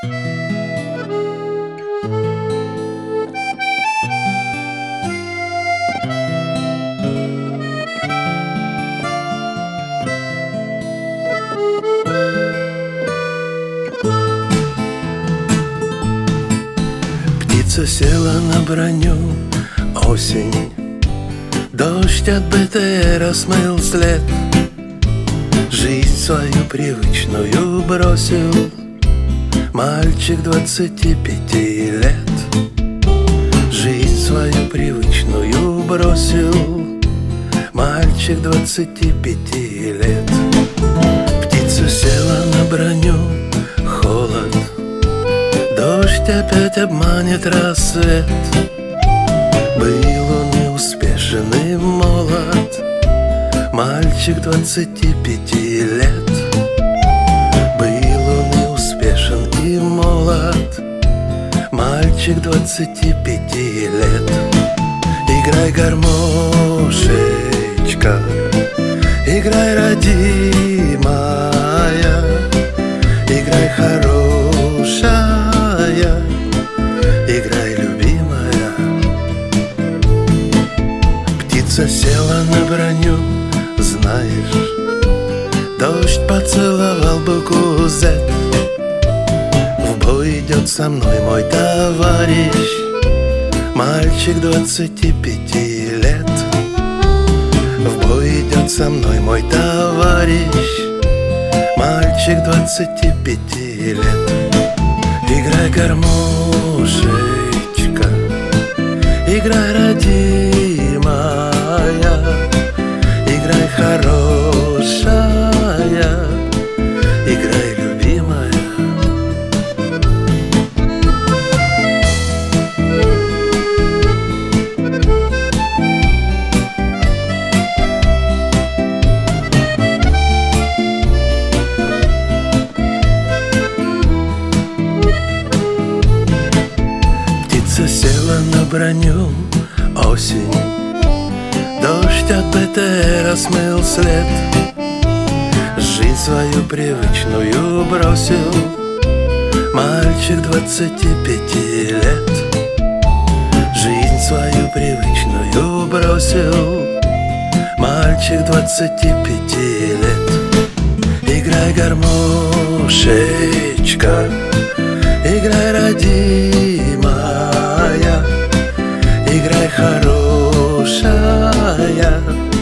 Птица села на броню, осень. Дождь от БТРа смыл след. Жизнь свою привычную бросил мальчик 25 лет. Жизнь свою привычную бросил мальчик 25 лет. Птица села на броню, холод. Дождь опять обманет рассвет. Был он неуспешен и молод, мальчик 25 лет. Был он неуспешен и молод, мальчик 25 лет. Играй, гармошечка, играй, родимая, играй, хорошая, играй, любимая. Птица села на броню, знаешь, дождь поцеловал букву Z. В бой идет со мной мой товарищ, мальчик 25 лет. В бой идет со мной мой товарищ, мальчик 25 лет. Играй, гармошечка, играй, родимая, играй, хорошая, играй, любимая. Птица села на броню, осень. Дождь от БТРа смыл след. Жизнь свою привычную бросил мальчик 25 лет. Жизнь свою привычную бросил мальчик 25 лет. Играй, гармошечка, играй, родимая, играй, хорошая,